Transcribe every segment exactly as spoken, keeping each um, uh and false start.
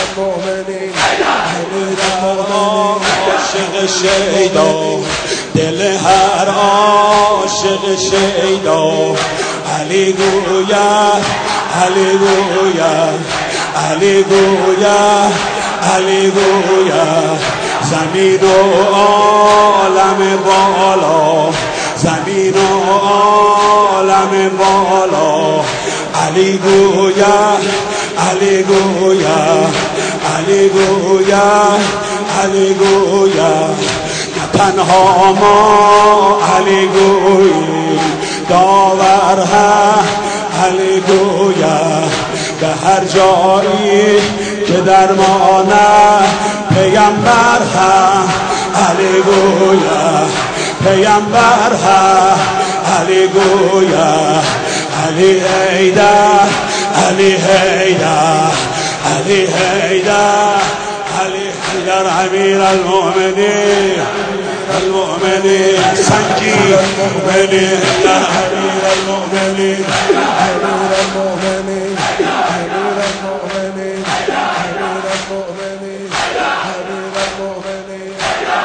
المؤمنین امیر المؤمنین عاشق شیدا دل هر عاشق شیدا علی گوید علی گوید علی گوید علی گوید زمین و عالم بالا زمین و عالم بالا علی گوید علی گوید علی گوید علی گوید تنها ما علی گوییم داور هم علی گوید به هر جایی که درمانه پیامبر هم علی گوید پیامبر هم علی گوید علی حیدر علی حیدر علی حیدر علی حیدر امیر المؤمنین المؤمنین سنگی المؤمنین امیر المؤمنین امیر المؤمنین امیر المؤمنین امیر المؤمنین امیر المؤمنین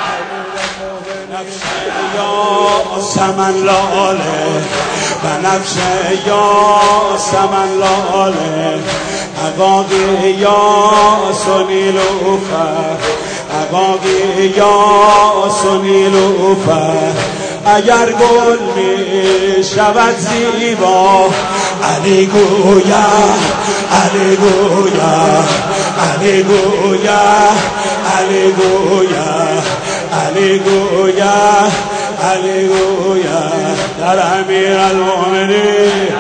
نفس یا سمن لاله بنفس یا سمن لاله عقاقی یا سنیلوفر عقاقی یا سنیلوفر اگر گل می شود زیبا علی گوید علی گوید علی گوید علی گوید علی گوید علی گوید در امیر المؤمنین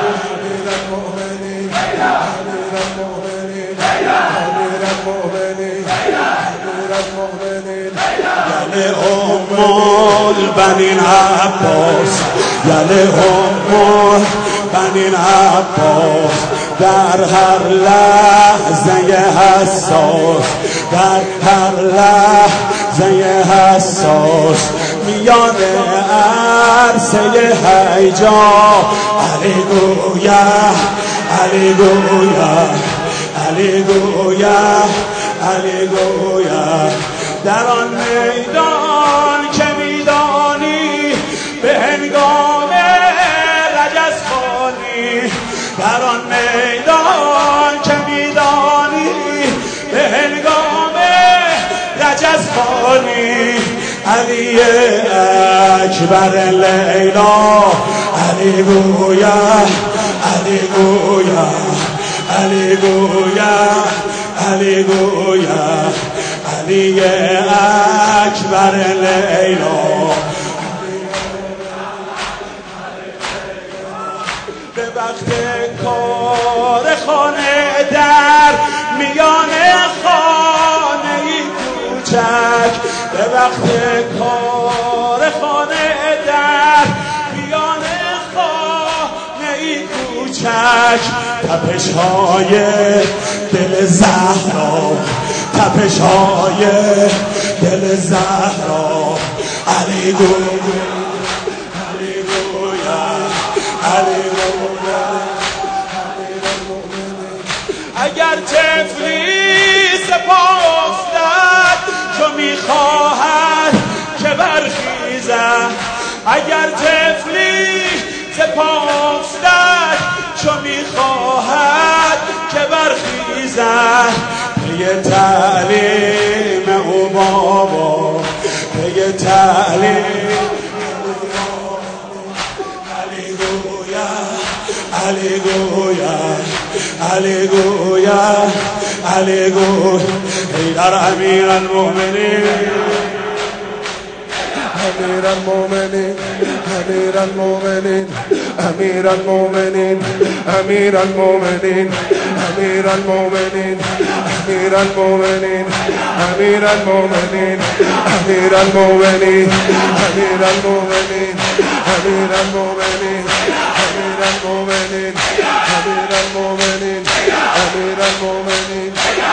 یله ام البنین عباس یله ام البنین عباس در هر لحظه حساس در هر لحظه حساس میان عرصه هیجا علی گوید علی گوید علی گوید علی گوید در آن میدان که میدانی به هنگام رجزخوانی در آن میدان که میدانی به هنگام رجزخوانی علی اکبر لیلا علی گوید علی گوید علی گوید علی گوید علی اکبر لیلا به وقت کار خانه در میان خانه ای کوچک به وقت کار خانه در میان خانه ای کوچک تپش های دل زهرا تپش های دل زهرا علی گوید علی گوید علی گوید اگر طفلی سپاس داد چو میخواهد که برخیزد اگر طفلی سپاس داد چو میخواهد که برخیزد پی تعلیم او بابا پی تعلیم علی گوید علی گوید علی گوید علی گوید حیدر امیر المؤمنین امیر المؤمنین امیر المؤمنین امیر المؤمنین امیر المؤمنین امیر المؤمنین امیر المؤمنین امیر المؤمنین امیر المؤمنین امیر المؤمنین امیر المؤمنین امیر المؤمنین امیر المؤمنین امیر المؤمنین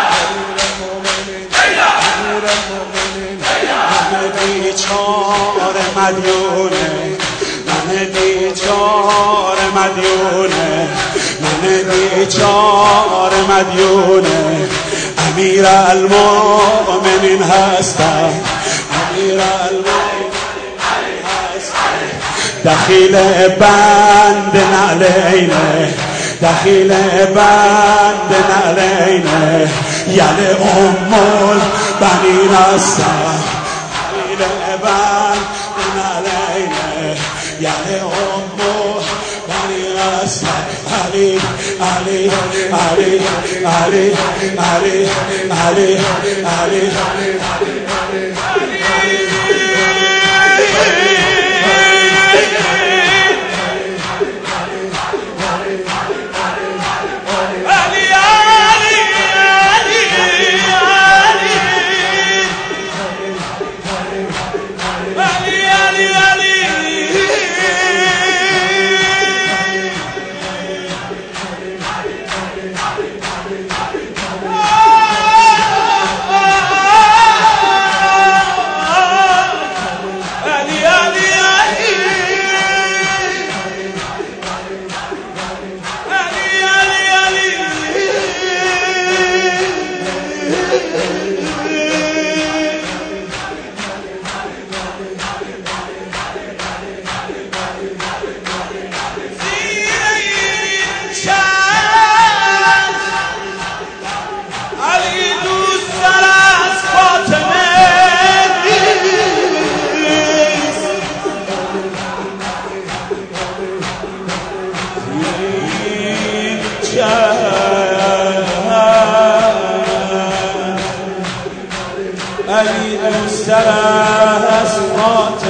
امیر المؤمنین من بیچاره مدیونه من بیچاره مدیونه من بیچاره مدیونه امیر المؤمنین هستم، امیر المؤمنین هستم، دخیل بند نعلینه، دخیل بند نعلینه، یعنی ام البنین هستم، دخیل بند نعلینه، یعنی ام البنین هستم. علی علی علی علی علی علی علی علی دوست است